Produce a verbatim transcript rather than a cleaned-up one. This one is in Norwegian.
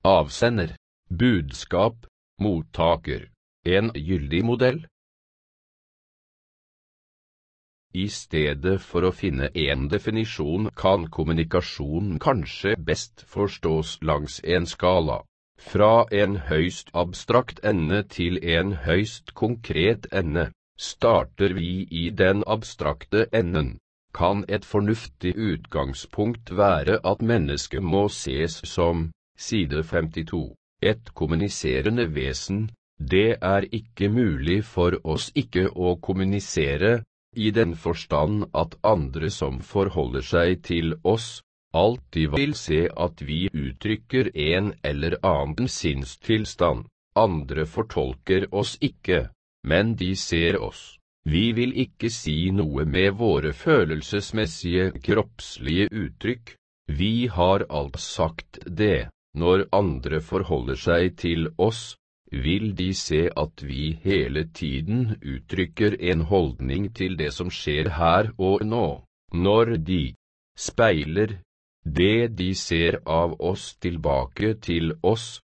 avsender, budskap, mottaker, en gyldig modell. I stedet for å finne en definisjon kan kommunikasjon kanskje best forstås langs en skala, fra en høyst abstrakt ende til en høyst konkret ende. Starter vi i den abstrakte enden, kan et fornuftig utgangspunkt være at mennesket må ses som, side femtito, et kommuniserende vesen. Det er ikke mulig for oss ikke å kommunisere, i den forstand at andre som forholder seg til oss, alltid vil se at vi uttrykker en eller annen sinnstilstand. Andre fortolker oss ikke, men de ser oss. Vi vil ikke si noe med våre følelsesmessige kroppslige uttrykk. Vi har alt sagt det. Når andre forholder seg til oss, vil de se at vi hele tiden uttrykker en holdning til det som skjer her og nå. Når de speiler det de ser av oss tilbake til oss,